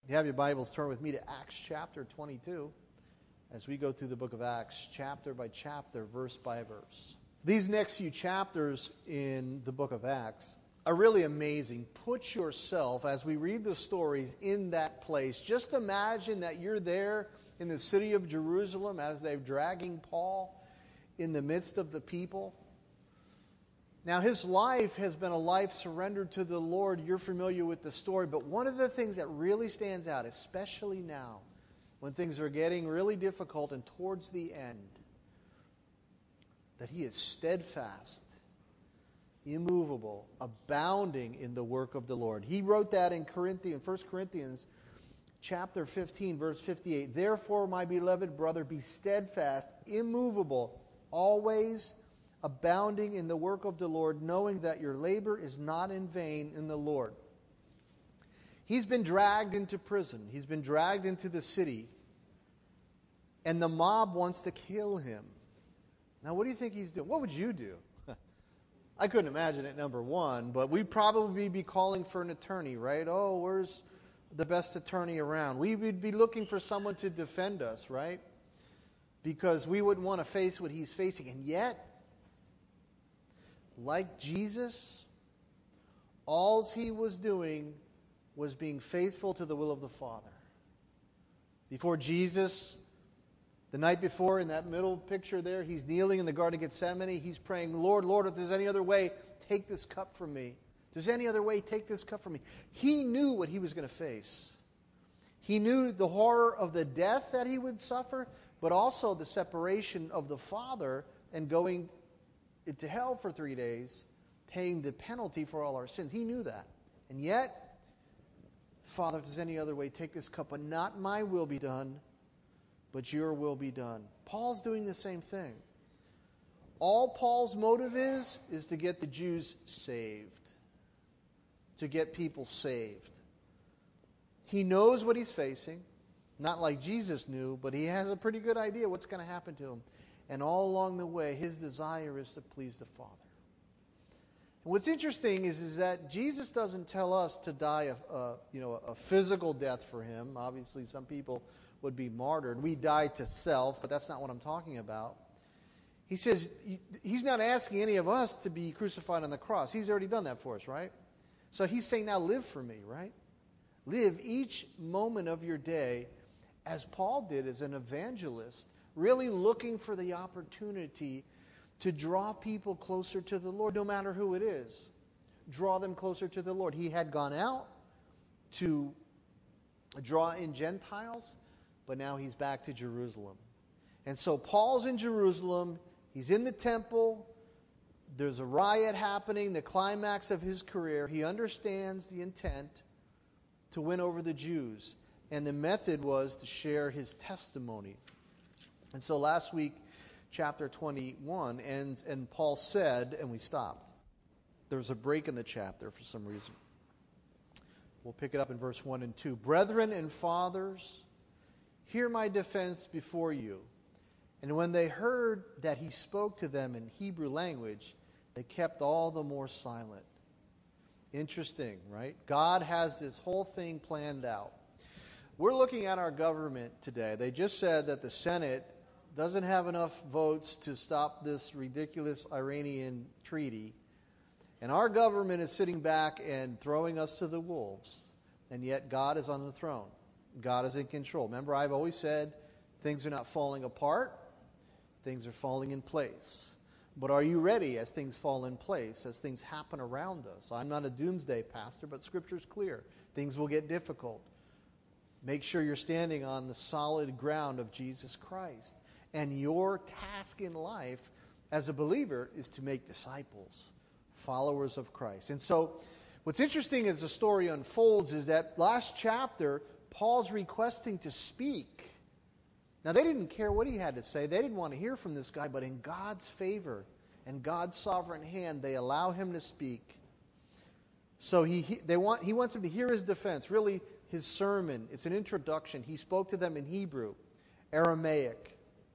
If you have your Bibles, turn with me to Acts chapter 22 as we go through the book of Acts, chapter by chapter, verse by verse. These next few chapters in the book of Acts are really amazing. Put yourself, as we read the stories, in that place. Just imagine that you're there in the city of Jerusalem as they're dragging Paul in the midst of the people. Now, his life has been a life surrendered to the Lord. You're familiar with the story. But one of the things that really stands out, especially now, when things are getting really difficult and towards the end, that he is steadfast, immovable, abounding in the work of the Lord. He wrote that in 1 Corinthians chapter 15, verse 58. Therefore, my beloved brother, be steadfast, immovable, always abounding in the work of the Lord, knowing that your labor is not in vain in the Lord. He's been dragged into prison. He's been dragged into the city. And the mob wants to kill him. Now, what do you think he's doing? What would you do? I couldn't imagine it, number one, but we'd probably be calling for an attorney, right? Oh, where's the best attorney around? We would be looking for someone to defend us, right? Because we wouldn't want to face what he's facing. And yet, like Jesus, all he was doing was being faithful to the will of the Father. Before Jesus, the night before, in that middle picture there, he's kneeling in the Garden of Gethsemane. He's praying, Lord, Lord, if there's any other way, take this cup from me. If there's any other way, take this cup from me. He knew what he was going to face. He knew the horror of the death that he would suffer, but also the separation of the Father and going into hell for 3 days, paying the penalty for all our sins. He knew that. And yet, Father, if there's any other way, take this cup, but not my will be done, but your will be done. Paul's doing the same thing. All Paul's motive is to get the Jews saved, to get people saved. He knows what he's facing, not like Jesus knew, but he has a pretty good idea what's going to happen to him. And all along the way, his desire is to please the Father. And what's interesting is that Jesus doesn't tell us to die a physical death for him. Obviously, some people would be martyred. We die to self, but that's not what I'm talking about. He says he's not asking any of us to be crucified on the cross. He's already done that for us, right? So he's saying, now live for me, right? Live each moment of your day as Paul did as an evangelist, really looking for the opportunity to draw people closer to the Lord, no matter who it is. Draw them closer to the Lord. He had gone out to draw in Gentiles, but now he's back to Jerusalem. And so Paul's in Jerusalem. He's in the temple. There's a riot happening, the climax of his career. He understands the intent to win over the Jews. And the method was to share his testimony. And so last week, chapter 21 ends, and Paul said, and we stopped. There was a break in the chapter for some reason. We'll pick it up in verse 1 and 2. Brethren and fathers, hear my defense before you. And when they heard that he spoke to them in Hebrew language, they kept all the more silent. Interesting, right? God has this whole thing planned out. We're looking at our government today. They just said that the Senate doesn't have enough votes to stop this ridiculous Iranian treaty. And our government is sitting back and throwing us to the wolves. And yet God is on the throne. God is in control. Remember, I've always said things are not falling apart. Things are falling in place. But are you ready as things fall in place, as things happen around us? I'm not a doomsday pastor, but Scripture's clear. Things will get difficult. Make sure you're standing on the solid ground of Jesus Christ. And your task in life as a believer is to make disciples, followers of Christ. And so what's interesting as the story unfolds is that last chapter, Paul's requesting to speak. Now, they didn't care what he had to say. They didn't want to hear from this guy, but in God's favor and God's sovereign hand, they allow him to speak. So he wants them to hear his defense, really his sermon. It's an introduction. He spoke to them in Hebrew, Aramaic.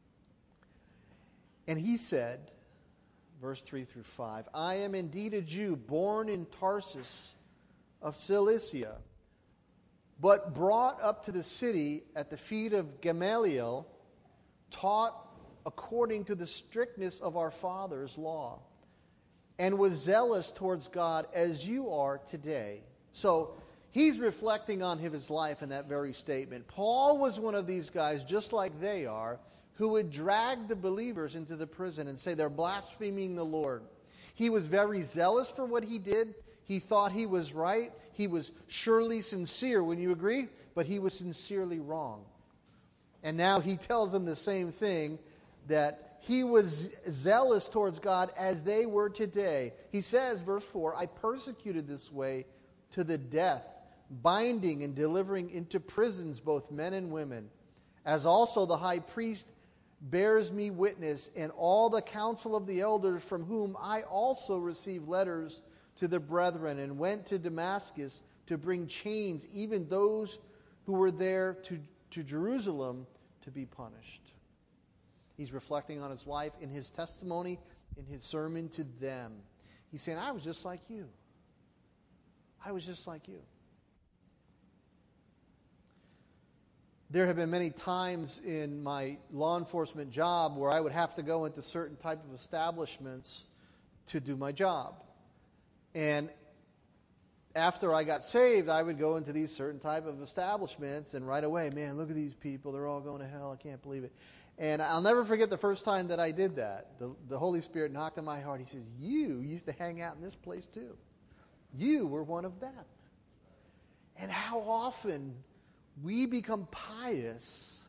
And he said, verse 3 through 5, I am indeed a Jew, born in Tarsus of Cilicia, but brought up to the city at the feet of Gamaliel, taught according to the strictness of our father's law, and was zealous towards God as you are today. So he's reflecting on his life in that very statement. Paul was one of these guys, just like they are, who would drag the believers into the prison and say they're blaspheming the Lord. He was very zealous for what he did. He thought he was right. He was surely sincere, wouldn't you agree? But he was sincerely wrong. And now he tells them the same thing, that he was zealous towards God as they were today. He says, verse 4, I persecuted this way to the death, binding and delivering into prisons both men and women, as also the high priest bears me witness, and all the council of the elders, from whom I also received letters to the brethren, and went to Damascus to bring chains, even those who were there to Jerusalem to be punished. He's reflecting on his life in his testimony, in his sermon to them. He's saying, I was just like you. I was just like you. There have been many times in my law enforcement job where I would have to go into certain type of establishments to do my job. And after I got saved, I would go into these certain type of establishments, and right away, man, look at these people. They're all going to hell. I can't believe it. And I'll never forget the first time that I did that. The Holy Spirit knocked on my heart. He says, you used to hang out in this place too. You were one of them. And how often we become pious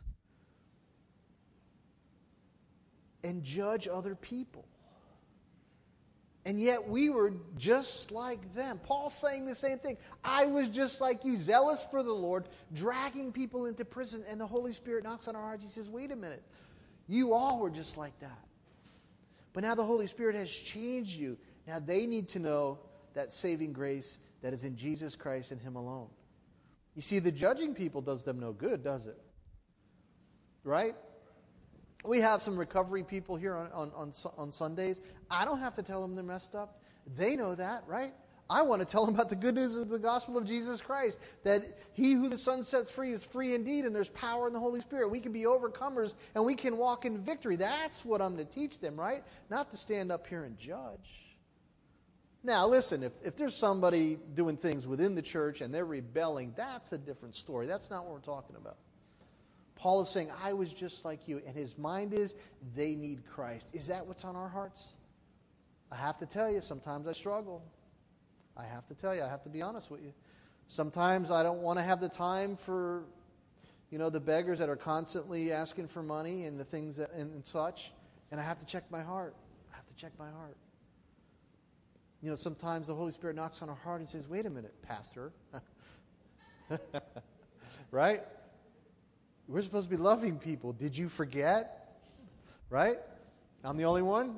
and judge other people. And yet we were just like them. Paul's saying the same thing. I was just like you, zealous for the Lord, dragging people into prison. And the Holy Spirit knocks on our hearts. He says, wait a minute. You all were just like that. But now the Holy Spirit has changed you. Now they need to know that saving grace that is in Jesus Christ and Him alone. You see, the judging people does them no good, does it? Right? We have some recovery people here on Sundays. I don't have to tell them they're messed up. They know that, right? I want to tell them about the good news of the gospel of Jesus Christ, that he who the Son sets free is free indeed, and there's power in the Holy Spirit. We can be overcomers, and we can walk in victory. That's what I'm to teach them, right? Not to stand up here and judge. Now, listen, if there's somebody doing things within the church and they're rebelling, that's a different story. That's not what we're talking about. Paul is saying, I was just like you. And his mind is, they need Christ. Is that what's on our hearts? I have to tell you, sometimes I struggle. I have to tell you, I have to be honest with you. Sometimes I don't want to have the time for, the beggars that are constantly asking for money and the things that, and such. And I have to check my heart. I have to check my heart. Sometimes the Holy Spirit knocks on our heart and says, wait a minute, Pastor. Right? We're supposed to be loving people. Did you forget? Right? I'm the only one?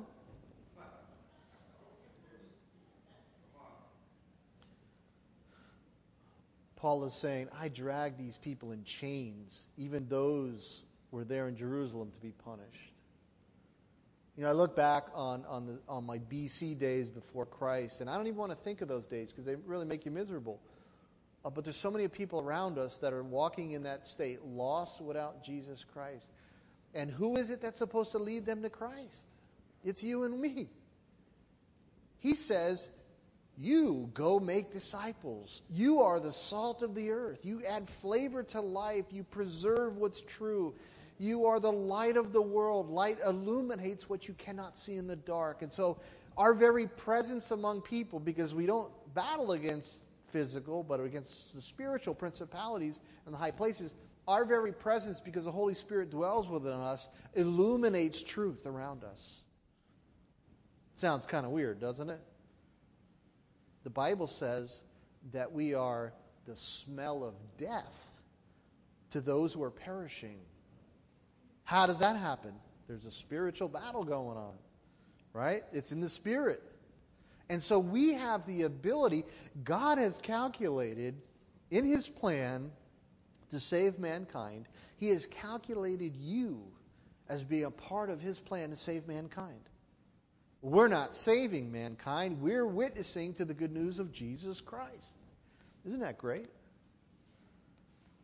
Paul is saying, I dragged these people in chains. Even those were there in Jerusalem to be punished. I look back on my BC days before Christ, and I don't even want to think of those days because they really make you miserable. But there's so many people around us that are walking in that state, lost without Jesus Christ. And who is it that's supposed to lead them to Christ? It's you and me. He says, you go make disciples. You are the salt of the earth. You add flavor to life. You preserve what's true. You are the light of the world. Light illuminates what you cannot see in the dark. And so our very presence among people, because we don't battle against physical, but against the spiritual principalities and the high places, our very presence, because the Holy Spirit dwells within us, illuminates truth around us. Sounds kind of weird, doesn't it? The Bible says that we are the smell of death to those who are perishing. How does that happen? There's a spiritual battle going on, right? It's in the Spirit. And so we have the ability, God has calculated in His plan to save mankind, He has calculated you as being a part of His plan to save mankind. We're not saving mankind, we're witnessing to the good news of Jesus Christ. Isn't that great?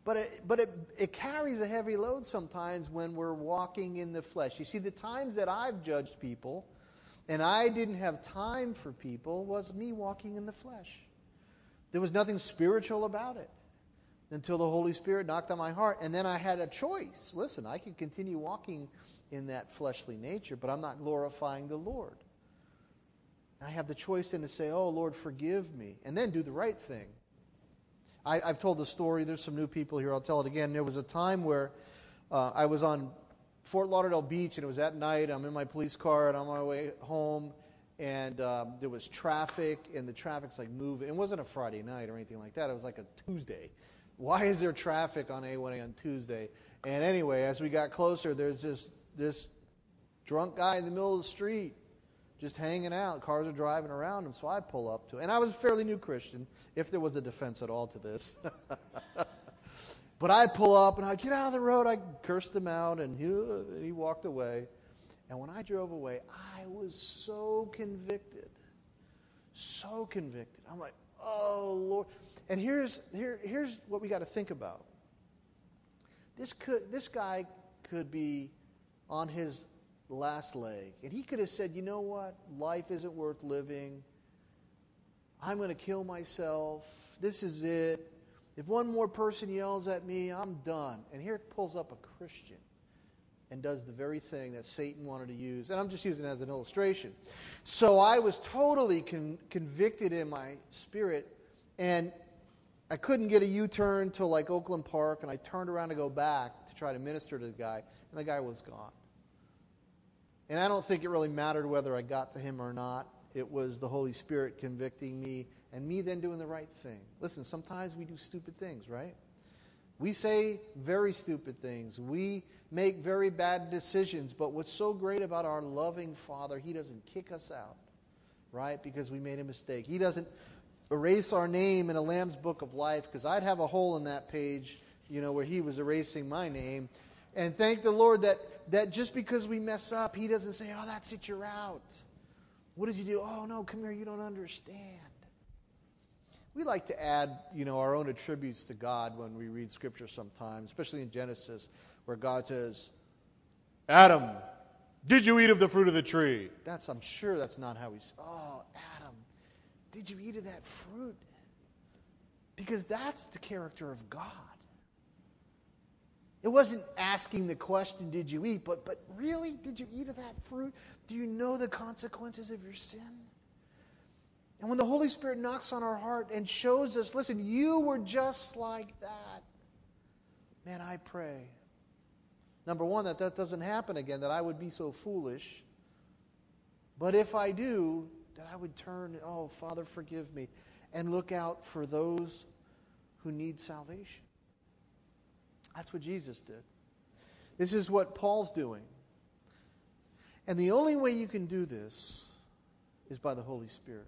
it carries a heavy load sometimes when we're walking in the flesh. You see, the times that I've judged people and I didn't have time for people was me walking in the flesh. There was nothing spiritual about it until the Holy Spirit knocked on my heart. And then I had a choice. Listen, I can continue walking in that fleshly nature, but I'm not glorifying the Lord. I have the choice then to say, oh, Lord, forgive me, and then do the right thing. I've told the story. There's some new people here. I'll tell it again. There was a time where I was on Fort Lauderdale Beach, and it was at night. I'm in my police car, and I'm on my way home, and there was traffic, and the traffic's like moving. It wasn't a Friday night or anything like that. It was like a Tuesday. Why is there traffic on A1A on Tuesday? And anyway, as we got closer, there's this drunk guy in the middle of the street just hanging out. Cars are driving around him, so I pull up to him. And I was a fairly new Christian, if there was a defense at all to this. But I pull up, and I get out of the road. I cursed him out, and he walked away. And when I drove away, I was so convicted. So convicted. I'm like, oh, Lord. And here's what we got to think about. This guy could be on his last leg. And he could have said, you know what? Life isn't worth living. I'm going to kill myself. This is it. If one more person yells at me, I'm done. And here pulls up a Christian and does the very thing that Satan wanted to use. And I'm just using it as an illustration. So I was totally convicted in my spirit, and I couldn't get a U-turn till like Oakland Park, and I turned around to go back to try to minister to the guy, and the guy was gone. And I don't think it really mattered whether I got to him or not. It was the Holy Spirit convicting me, and me then doing the right thing. Listen, sometimes we do stupid things, right? We say very stupid things. We make very bad decisions, but what's so great about our loving Father, He doesn't kick us out, right, because we made a mistake. He doesn't erase our name in a Lamb's Book of Life, because I'd have a hole in that page, where He was erasing my name. And thank the Lord that just because we mess up, He doesn't say, oh, that's it, you're out. What does He do? Oh, no, come here, you don't understand. We like to add, our own attributes to God when we read Scripture sometimes, especially in Genesis, where God says, Adam, did you eat of the fruit of the tree? I'm sure that's not how He says, oh, Adam, did you eat of that fruit? Because that's the character of God. It wasn't asking the question, did you eat? But really, did you eat of that fruit? Do you know the consequences of your sin? And when the Holy Spirit knocks on our heart and shows us, listen, you were just like that. Man, I pray. Number one, that doesn't happen again, that I would be so foolish. But if I do, that I would turn, oh, Father, forgive me, and look out for those who need salvation. That's what Jesus did. This is what Paul's doing. And the only way you can do this is by the Holy Spirit.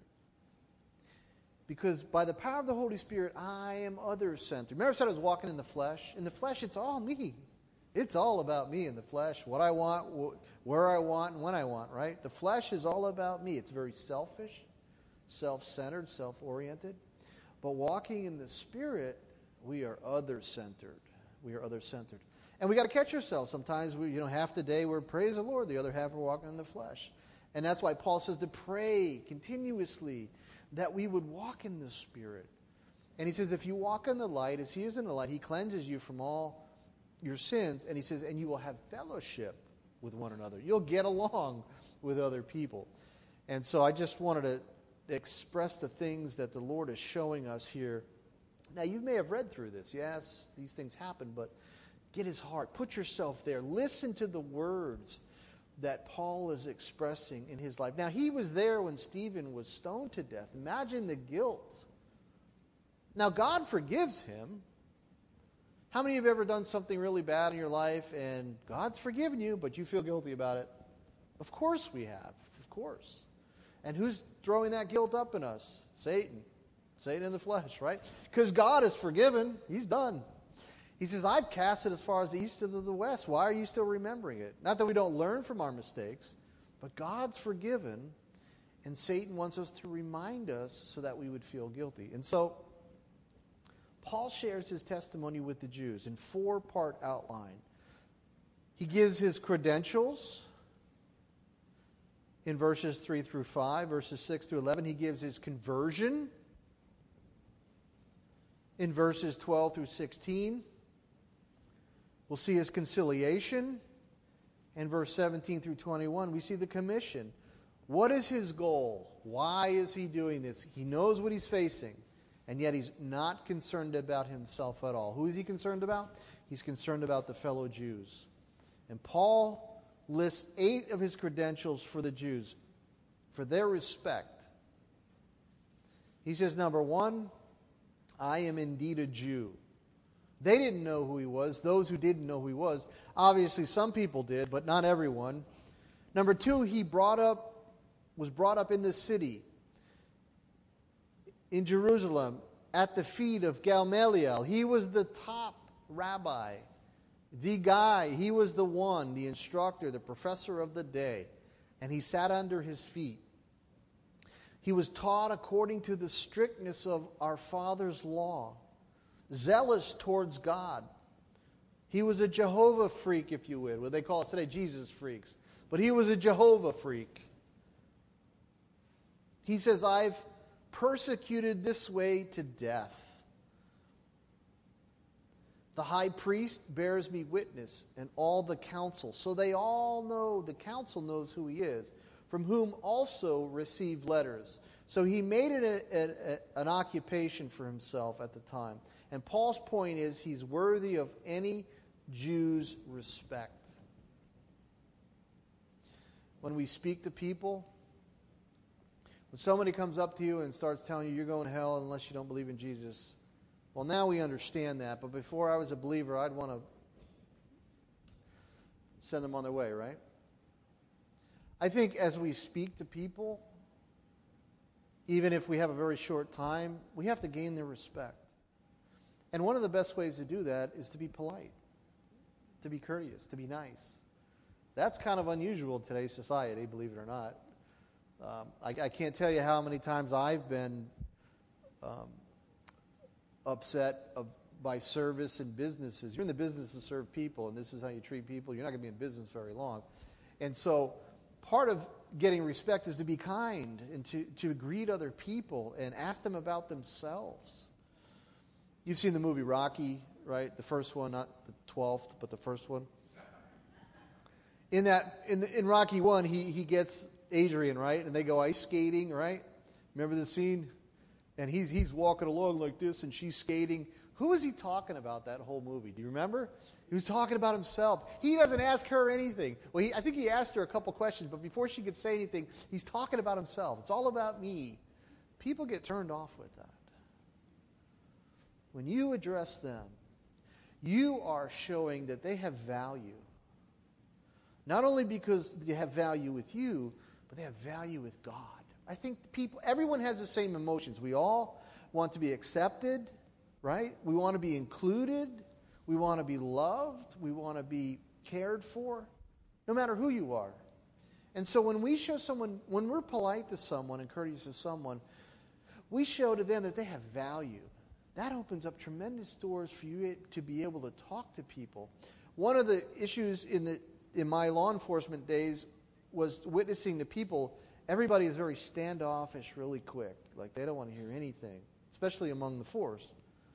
Because by the power of the Holy Spirit, I am other-centered. Remember I said I was walking in the flesh? In the flesh, it's all me. It's all about me in the flesh. What I want, where I want, and when I want, right? The flesh is all about me. It's very selfish, self-centered, self-oriented. But walking in the Spirit, we are other-centered. We are other-centered. And we got to catch ourselves. Sometimes half the day we're praise the Lord, the other half we're walking in the flesh. And that's why Paul says to pray continuously that we would walk in the Spirit. And he says, if you walk in the light as He is in the light, He cleanses you from all your sins. And he says, and you will have fellowship with one another. You'll get along with other people. And so I just wanted to express the things that the Lord is showing us here. Now, you may have read through this. Yes, these things happen, but get His heart. Put yourself there. Listen to the words that Paul is expressing in his life. Now, he was there when Stephen was stoned to death. Imagine the guilt. Now, God forgives him. How many of you have ever done something really bad in your life and God's forgiven you, but you feel guilty about it? Of course we have. Of course. And who's throwing that guilt up in us? Satan. Satan in the flesh, right? Because God is forgiven. He's done. He says, I've cast it as far as the east of the west. Why are you still remembering it? Not that we don't learn from our mistakes, but God's forgiven, and Satan wants us to remind us so that we would feel guilty. And so Paul shares his testimony with the Jews in 4-part outline. He gives his credentials in verses 3 through 5, verses 6 through 11. He gives his conversion in verses 12 through 16. We'll see his conciliation in verse 17 through 21. We see the commission. What is his goal? Why is he doing this? He knows what he's facing, and yet he's not concerned about himself at all. Who is he concerned about? He's concerned about the fellow Jews. And Paul lists 8 of his credentials for the Jews, for their respect. He says, number 1, I am indeed a Jew. They didn't know who he was. Those who didn't know who he was. Obviously, some people did, but not everyone. Number 2, he was brought up in the city, in Jerusalem, at the feet of Gamaliel. He was the top rabbi, the guy. He was the one, the instructor, the professor of the day. And he sat under his feet. He was taught according to the strictness of our Father's law, zealous towards God. He was a Jehovah freak, if you would. What they call it today, Jesus freaks. But he was a Jehovah freak. He says, I've persecuted this way to death. The high priest bears me witness, and all the council. So they all know, the council knows who he is, from whom also received letters. So he made it an occupation for himself at the time. And Paul's point is he's worthy of any Jew's respect. When we speak to people, when somebody comes up to you and starts telling you you're going to hell unless you don't believe in Jesus, well, now we understand that. But before I was a believer, I'd want to send them on their way, right? I think as we speak to people, even if we have a very short time, we have to gain their respect. And one of the best ways to do that is to be polite, to be courteous, to be nice. That's kind of unusual in today's society, believe it or not. I can't tell you how many times I've been upset by service and businesses. You're in the business to serve people, and this is how you treat people. You're not going to be in business very long. And so part of getting respect is to be kind and to greet other people and ask them about themselves. You've seen the movie Rocky, right? The first one, not the 12th, but the first one. In Rocky 1, he gets Adrian, right? And they go ice skating, right? Remember the scene? And he's walking along like this, and she's skating. Who is he talking about that whole movie? Do you remember? He was talking about himself. He doesn't ask her anything. Well, I think he asked her a couple questions, but before she could say anything, he's talking about himself. It's all about me. People get turned off with that. When you address them, you are showing that they have value. Not only because they have value with you, but they have value with God. I think everyone has the same emotions. We all want to be accepted, right? We want to be included. We want to be loved. We want to be cared for, no matter who you are. And so when we're polite to someone and courteous to someone, we show to them that they have value. That opens up tremendous doors for you to be able to talk to people. One of the issues in my law enforcement days was witnessing to people. Everybody is very standoffish really quick. Like they don't want to hear anything, especially among the force.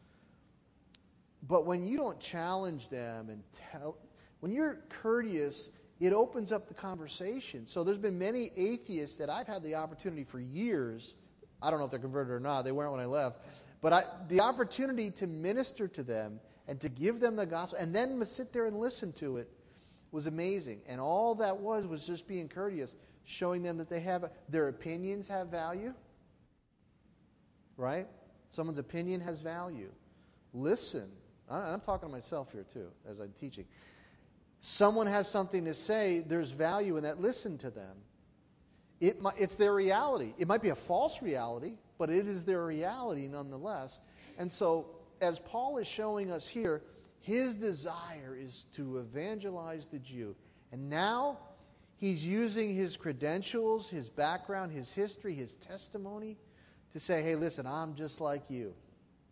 But when you don't challenge them and when you're courteous, it opens up the conversation. So there's been many atheists that I've had the opportunity for years. I don't know if they're converted or not. They weren't when I left. But the opportunity to minister to them and to give them the gospel and then sit there and listen to it was amazing. And all that was just being courteous, showing them that their opinions have value. Right? Someone's opinion has value. Listen. I'm talking to myself here too, as I'm teaching. Someone has something to say, there's value in that. Listen to them. It's their reality. It might be a false reality, but it is their reality nonetheless. And so, as Paul is showing us here, his desire is to evangelize the Jew. And now, he's using his credentials, his background, his history, his testimony to say, hey, listen, I'm just like you.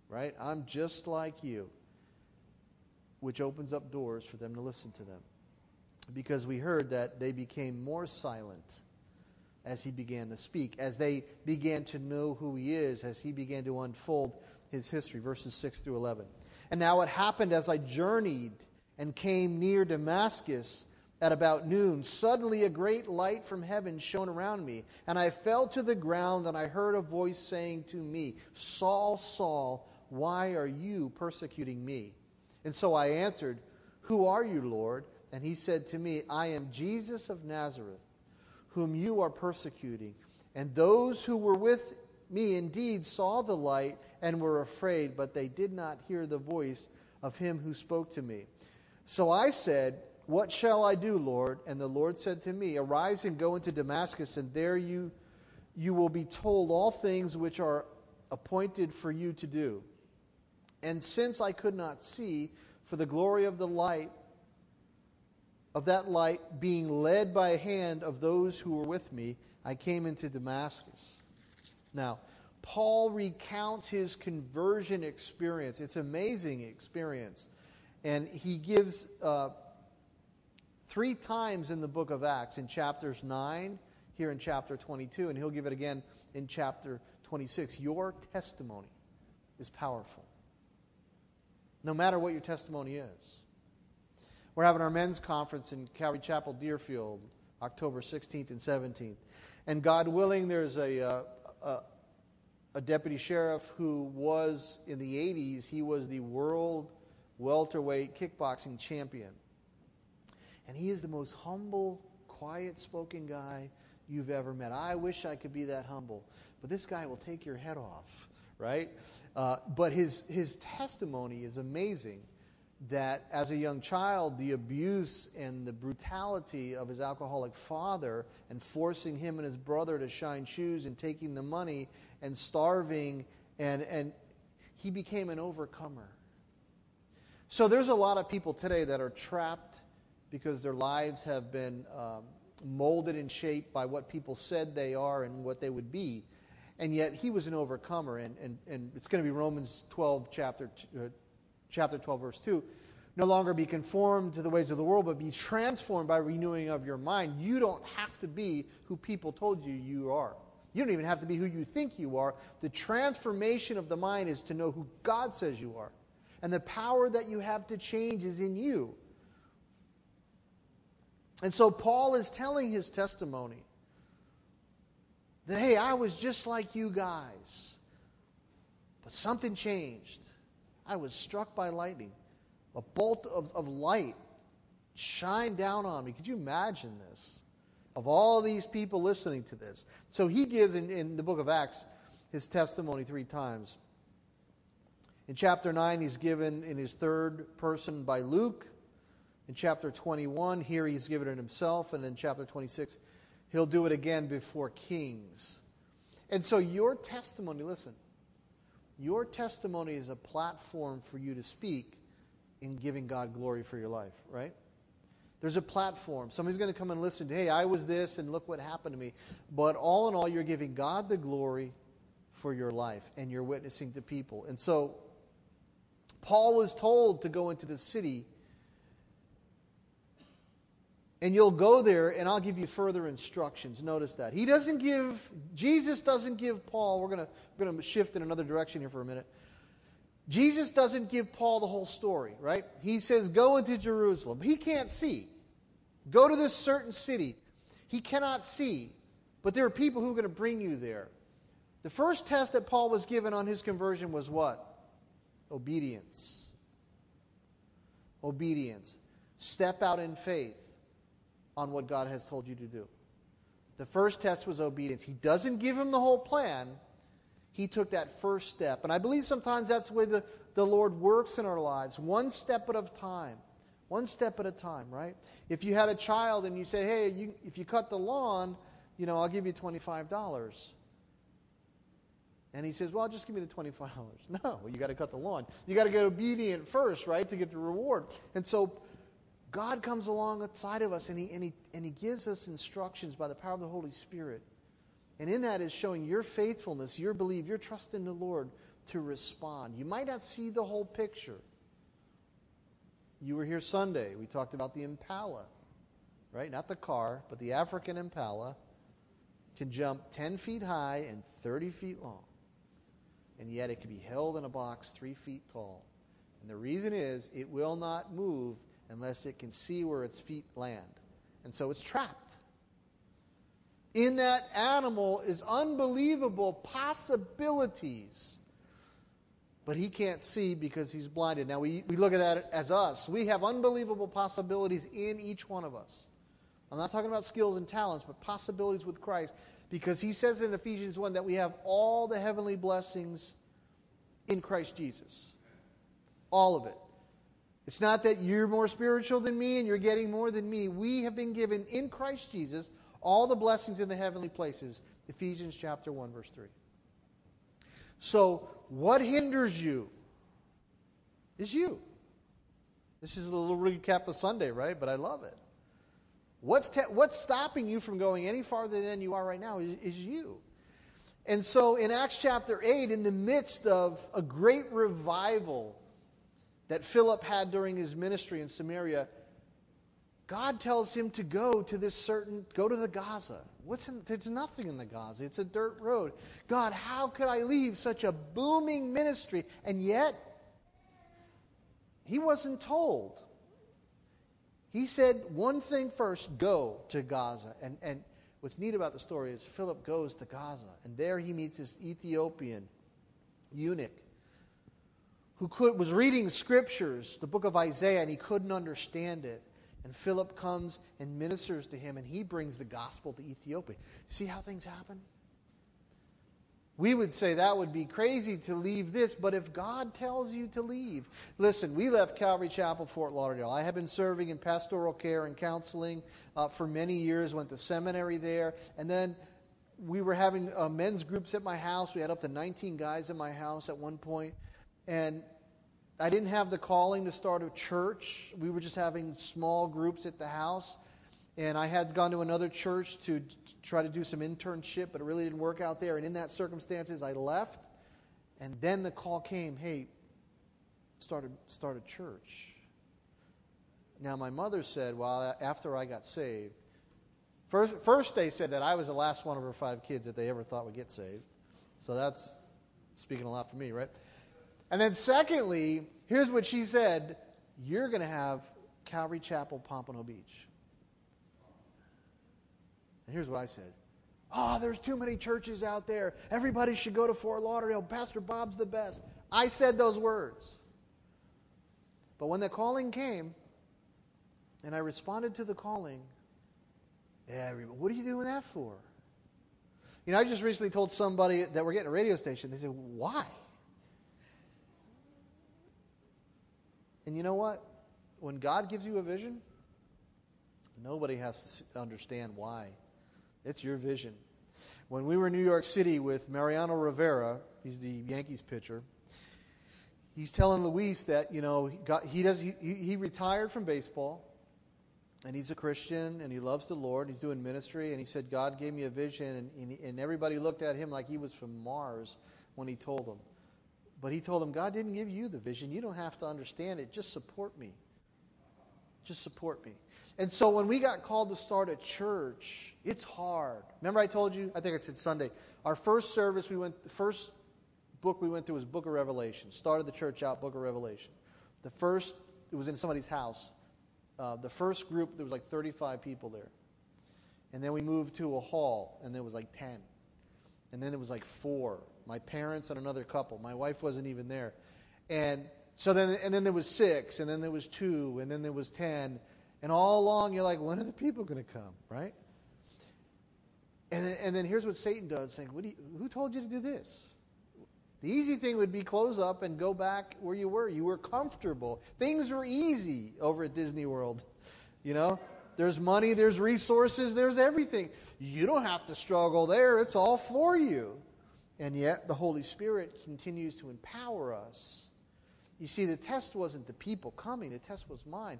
right? I'm just like you. Which opens up doors for them to listen to them. Because we heard that they became more silent as he began to speak, as they began to know who he is, as he began to unfold his history, verses 6 through 11. And now it happened as I journeyed and came near Damascus at about noon. Suddenly a great light from heaven shone around me, and I fell to the ground, and I heard a voice saying to me, Saul, Saul, why are you persecuting me? And so I answered, Who are you, Lord? And he said to me, I am Jesus of Nazareth, whom you are persecuting. And those who were with me indeed saw the light and were afraid, but they did not hear the voice of him who spoke to me. So I said, What shall I do, Lord? And the Lord said to me, Arise and go into Damascus, and there you will be told all things which are appointed for you to do. And since I could not see, for the glory of the light, of that light being led by a hand of those who were with me, I came into Damascus. Now, Paul recounts his conversion experience. It's an amazing experience. And he gives 3 times in the book of Acts, in chapters 9, here in chapter 22, and he'll give it again in chapter 26. Your testimony is powerful, no matter what your testimony is. We're having our men's conference in Calvary Chapel, Deerfield, October 16th and 17th. And God willing, there's a deputy sheriff who was, in the 80s, he was the world welterweight kickboxing champion. And he is the most humble, quiet-spoken guy you've ever met. I wish I could be that humble. But this guy will take your head off, right? But his testimony is amazing, that as a young child, the abuse and the brutality of his alcoholic father and forcing him and his brother to shine shoes and taking the money and starving, and he became an overcomer. So there's a lot of people today that are trapped because their lives have been molded and shaped by what people said they are and what they would be. And yet he was an overcomer. And it's going to be Romans 12, chapter 12, verse 2. No longer be conformed to the ways of the world, but be transformed by renewing of your mind. You don't have to be who people told you you are. You don't even have to be who you think you are. The transformation of the mind is to know who God says you are. And the power that you have to change is in you. And so Paul is telling his testimony that, hey, I was just like you guys, but something changed. I was struck by lightning. A bolt of light shined down on me. Could you imagine this? Of all these people listening to this. So he gives in the book of Acts his testimony 3 times. In chapter 9, he's given in his third person by Luke. In chapter 21, here he's given it himself. And in chapter 26, he'll do it again before kings. And so your testimony, listen, your testimony is a platform for you to speak in giving God glory for your life, right? There's a platform. Somebody's going to come and listen to, hey, I was this and look what happened to me. But all in all, you're giving God the glory for your life and you're witnessing to people. And so Paul was told to go into the city, and you'll go there and I'll give you further instructions. Notice that. Jesus doesn't give Paul, we're going to shift in another direction here for a minute. Jesus doesn't give Paul the whole story, right? He says, go into Jerusalem. He can't see. Go to this certain city. He cannot see. But there are people who are going to bring you there. The first test that Paul was given on his conversion was what? Obedience. Obedience. Step out in faith on what God has told you to do. The first test was obedience. He doesn't give him the whole plan. He took that first step. And I believe sometimes that's the way the Lord works in our lives. One step at a time. One step at a time, right? If you had a child and you say, hey, if you cut the lawn, I'll give you $25. And he says, well, just give me the $25. No, you got to cut the lawn. You got to get obedient first, right, to get the reward. And so God comes alongside of us and he gives us instructions by the power of the Holy Spirit. And in that is showing your faithfulness, your belief, your trust in the Lord to respond. You might not see the whole picture. You were here Sunday. We talked about the impala, right? Not the car, but the African impala can jump 10 feet high and 30 feet long. And yet it can be held in a box 3 feet tall. And the reason is it will not move unless it can see where its feet land. And so it's trapped. In that animal is unbelievable possibilities. But he can't see because he's blinded. Now we look at that as us. We have unbelievable possibilities in each one of us. I'm not talking about skills and talents, but possibilities with Christ. Because he says in Ephesians 1 that we have all the heavenly blessings in Christ Jesus. All of it. It's not that you're more spiritual than me and you're getting more than me. We have been given in Christ Jesus all the blessings in the heavenly places. Ephesians chapter 1, verse 3. So, what hinders you is you. This is a little recap of Sunday, right? But I love it. What's stopping you from going any farther than you are right now is you. And so in Acts chapter 8, in the midst of a great revival that Philip had during his ministry in Samaria, God tells him to go to the Gaza. There's nothing in the Gaza. It's a dirt road. God, how could I leave such a booming ministry? And yet, he wasn't told. He said one thing first, go to Gaza. And what's neat about the story is Philip goes to Gaza. And there he meets this Ethiopian eunuch who was reading scriptures, the book of Isaiah, and he couldn't understand it. And Philip comes and ministers to him, and he brings the gospel to Ethiopia. See how things happen? We would say that would be crazy to leave this, but if God tells you to leave. Listen, we left Calvary Chapel, Fort Lauderdale. I have been serving in pastoral care and counseling for many years, went to seminary there, and then we were having men's groups at my house. We had up to 19 guys in my house at one point, and I didn't have the calling to start a church. We were just having small groups at the house. And I had gone to another church to try to do some internship, but it really didn't work out there. And in that circumstances, I left. And then the call came, hey, start a church. Now, my mother said, well, after I got saved, first they said that I was the last one of her 5 kids that they ever thought would get saved. So that's speaking a lot for me, right? And then secondly, here's what she said, you're going to have Calvary Chapel, Pompano Beach. And here's what I said. Oh, there's too many churches out there. Everybody should go to Fort Lauderdale. Pastor Bob's the best. I said those words. But when the calling came, and I responded to the calling, what are you doing that for? You know, I just recently told somebody that we're getting a radio station. They said, why? And you know what? When God gives you a vision, nobody has to understand why. It's your vision. When we were in New York City with Mariano Rivera, he's the Yankees pitcher, he's telling Luis that, you know, he retired from baseball, and he's a Christian, and he loves the Lord, he's doing ministry, and he said, God gave me a vision, and everybody looked at him like he was from Mars when he told them. But he told them, God didn't give you the vision. You don't have to understand it. Just support me. Just support me. And so when we got called to start a church, it's hard. Remember I told you, I think I said Sunday, our first service, the first book we went through was Book of Revelation. Started the church out, Book of Revelation. It was in somebody's house. The first group, there was like 35 people there. And then we moved to a hall, and there was like 10. And then it was like 4. My parents and another couple. My wife wasn't even there. And then there was 6, and then there was 2, and then there was 10. And all along, you're like, when are the people going to come, right? And then here's what Satan does, saying, who told you to do this? The easy thing would be close up and go back where you were. You were comfortable. Things were easy over at Disney World. You know, there's money, there's resources, there's everything. You don't have to struggle there. It's all for you. And yet, the Holy Spirit continues to empower us. You see, the test wasn't the people coming. The test was mine.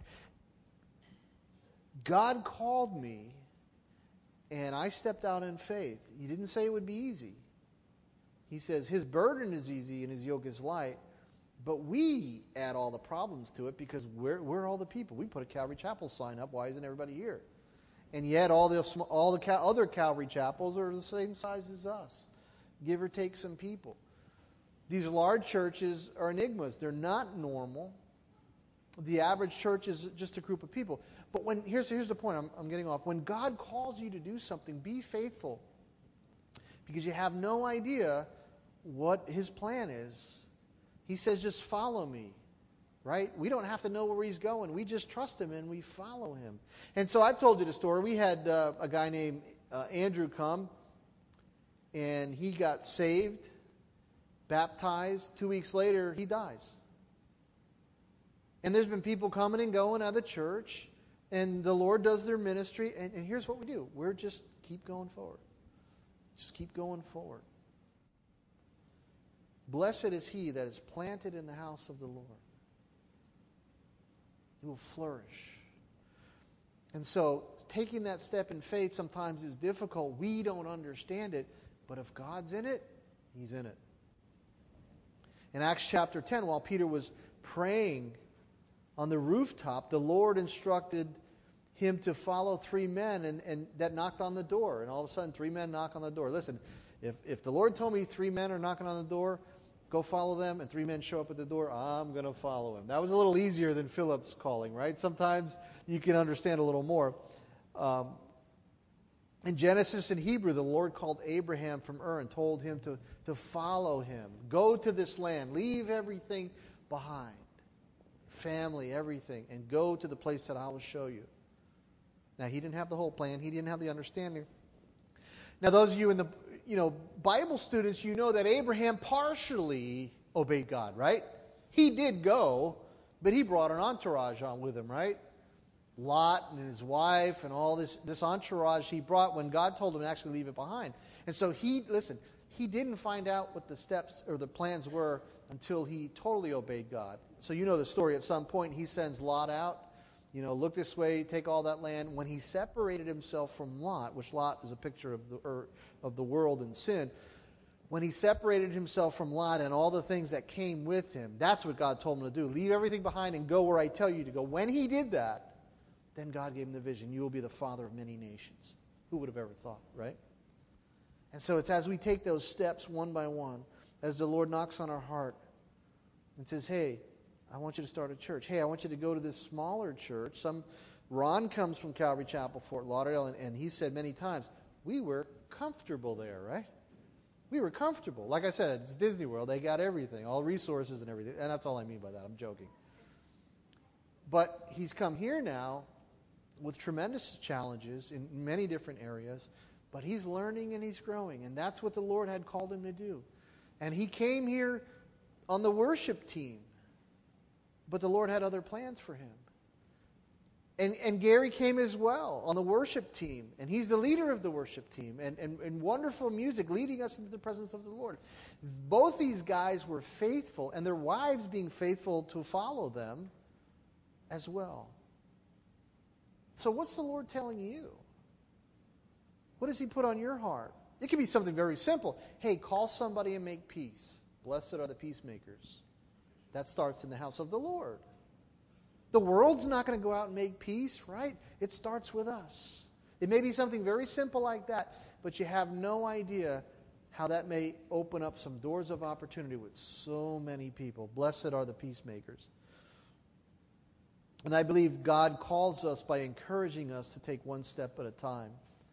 God called me, and I stepped out in faith. He didn't say it would be easy. He says his burden is easy and his yoke is light. But we add all the problems to it because we're all the people. We put a Calvary Chapel sign up. Why isn't everybody here? And yet all the other Calvary Chapels are the same size as us, give or take some people. These large churches are enigmas. They're not normal. The average church is just a group of people. But here's the point. I'm getting off. When God calls you to do something, be faithful, because you have no idea what His plan is. He says, just follow me, right? We don't have to know where He's going. We just trust Him and we follow Him. And so I've told you the story. We had a guy named Andrew come, and he got saved, baptized. 2 weeks later, he dies. And there's been people coming and going out of the church, and the Lord does their ministry. And here's what we do. We're just keep going forward. Just keep going forward. Blessed is he that is planted in the house of the Lord. He will flourish. And so, taking that step in faith sometimes is difficult. We don't understand it. But if God's in it, He's in it. In Acts chapter 10, while Peter was praying on the rooftop, the Lord instructed him to follow 3 men and that knocked on the door. And all of a sudden, 3 men knock on the door. Listen, if the Lord told me 3 men are knocking on the door, go follow them, and 3 men show up at the door, I'm going to follow him. That was a little easier than Philip's calling, right? Sometimes you can understand a little more. In Genesis and Hebrew, the Lord called Abraham from Ur and told him to follow him. Go to this land. Leave everything behind. Family, everything. And go to the place that I will show you. Now, he didn't have the whole plan. He didn't have the understanding. Now, those of you in the Bible students, you know that Abraham partially obeyed God, right? He did go, but he brought an entourage on with him, right? Lot and his wife and all this entourage he brought when God told him to actually leave it behind. And so he didn't find out what the steps or the plans were until he totally obeyed God. So you know the story. At some point, he sends Lot out. Look this way, take all that land. When he separated himself from Lot, which Lot is a picture of the world and sin, when he separated himself from Lot and all the things that came with him, that's what God told him to do. Leave everything behind and go where I tell you to go. When he did that, then God gave him the vision. You will be the father of many nations. Who would have ever thought, right? And so it's as we take those steps one by one, as the Lord knocks on our heart and says, hey, I want you to start a church. Hey, I want you to go to this smaller church. Ron comes from Calvary Chapel, Fort Lauderdale, and he said many times, we were comfortable there, right? We were comfortable. Like I said, it's Disney World. They got everything, all resources and everything. And that's all I mean by that. I'm joking. But he's come here now with tremendous challenges in many different areas, but he's learning and he's growing, and that's what the Lord had called him to do. And he came here on the worship team, but the Lord had other plans for him. And Gary came as well on the worship team, and he's the leader of the worship team, and wonderful music leading us into the presence of the Lord. Both these guys were faithful, and their wives being faithful to follow them as well. So what's the Lord telling you? What does He put on your heart? It could be something very simple. Hey, call somebody and make peace. Blessed are the peacemakers. That starts in the house of the Lord. The world's not going to go out and make peace, right? It starts with us. It may be something very simple like that, but you have no idea how that may open up some doors of opportunity with so many people. Blessed are the peacemakers. And I believe God calls us by encouraging us to take one step at a time.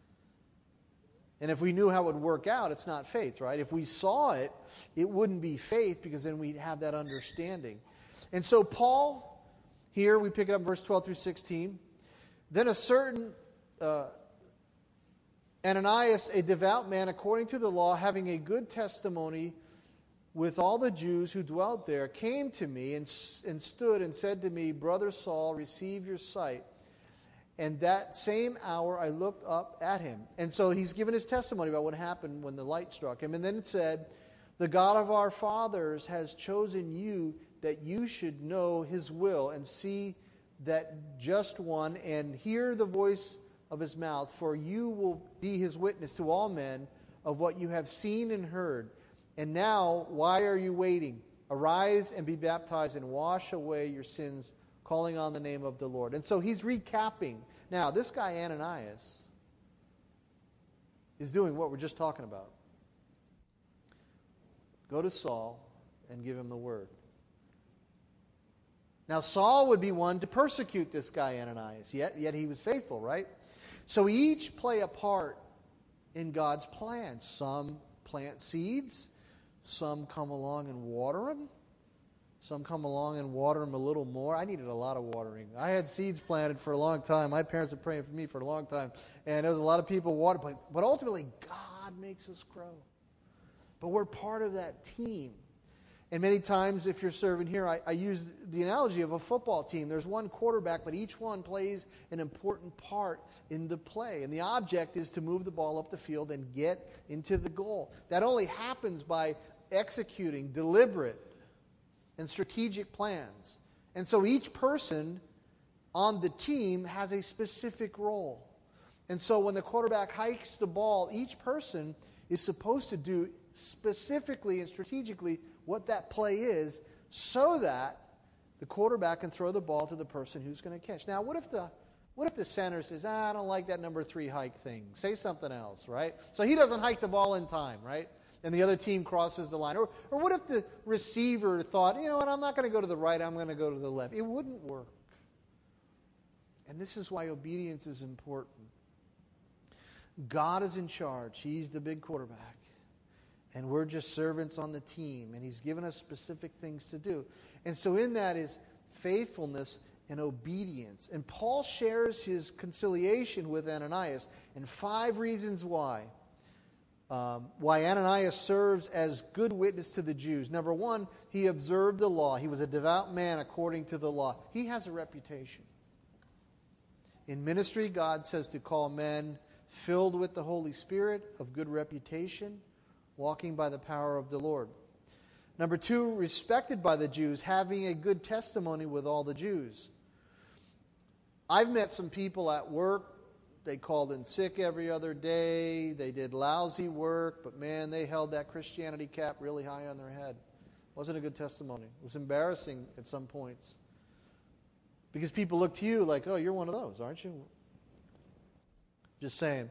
And if we knew how it would work out, it's not faith, right? If we saw it, it wouldn't be faith, because then we'd have that understanding. And so Paul, here we pick it up verse 12 through 16. Then a certain Ananias, a devout man according to the law, having a good testimony with all the Jews who dwelt there, came to me and stood and said to me, Brother Saul, receive your sight. And that same hour I looked up at him. And so he's given his testimony about what happened when the light struck him. And then it said, the God of our fathers has chosen you that you should know His will and see that just one and hear the voice of His mouth. For you will be His witness to all men of what you have seen and heard. And now, why are you waiting? Arise and be baptized and wash away your sins, calling on the name of the Lord. And so he's recapping. Now, this guy Ananias is doing what we're just talking about. Go to Saul and give him the word. Now, Saul would be one to persecute this guy Ananias, yet he was faithful, right? So each play a part in God's plan. Some plant seeds, some come along and water them, some come along and water them a little more. I needed a lot of watering. I had seeds planted for a long time. My parents were praying for me for a long time, and there was a lot of people watering, but ultimately God makes us grow. But we're part of that team. And many times, if you're serving here, I use the analogy of a football team. There's one quarterback, but each one plays an important part in the play. And the object is to move the ball up the field and get into the goal. That only happens by executing deliberate and strategic plans. And so each person on the team has a specific role. And so when the quarterback hikes the ball, each person is supposed to do specifically and strategically what that play is, so that the quarterback can throw the ball to the person who's going to catch. Now, what if the center says, I don't like that number 3 hike thing. Say something else, right? So he doesn't hike the ball in time, right? And the other team crosses the line. Or what if the receiver thought, you know what, I'm not going to go to the right, I'm going to go to the left. It wouldn't work. And this is why obedience is important. God is in charge. He's the big quarterback. And we're just servants on the team. And He's given us specific things to do. And so in that is faithfulness and obedience. And Paul shares his conciliation with Ananias and 5 reasons why. Why Ananias serves as good witness to the Jews. Number 1, he observed the law. He was a devout man according to the law. He has a reputation. In ministry, God says to call men filled with the Holy Spirit, of good reputation, walking by the power of the Lord. Number 2, respected by the Jews, having a good testimony with all the Jews. I've met some people at work. They called in sick every other day. They did lousy work, but man, they held that Christianity cap really high on their head. Wasn't a good testimony. It was embarrassing at some points. Because people look to you like, oh, you're one of those, aren't you? Just saying.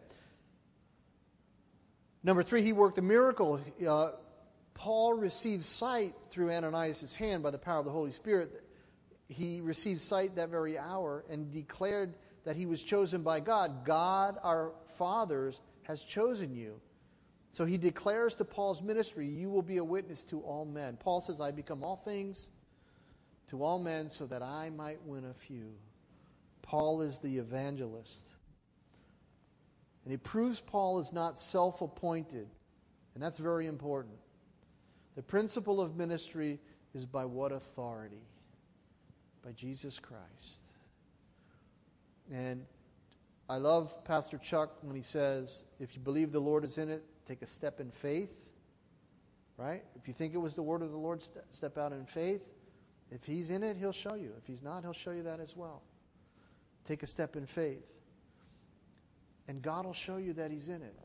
Number 3, he worked a miracle. Paul received sight through Ananias' hand by the power of the Holy Spirit. He received sight that very hour and declared that he was chosen by God. God, our fathers, has chosen you. So he declares to Paul's ministry, you will be a witness to all men. Paul says, I become all things to all men so that I might win a few. Paul is the evangelist. And it proves Paul is not self-appointed. And that's very important. The principle of ministry is by what authority? By Jesus Christ. And I love Pastor Chuck when he says, if you believe the Lord is in it, take a step in faith. Right? If you think it was the word of the Lord, step out in faith. If He's in it, He'll show you. If He's not, He'll show you that as well. Take a step in faith. And God will show you that He's in it.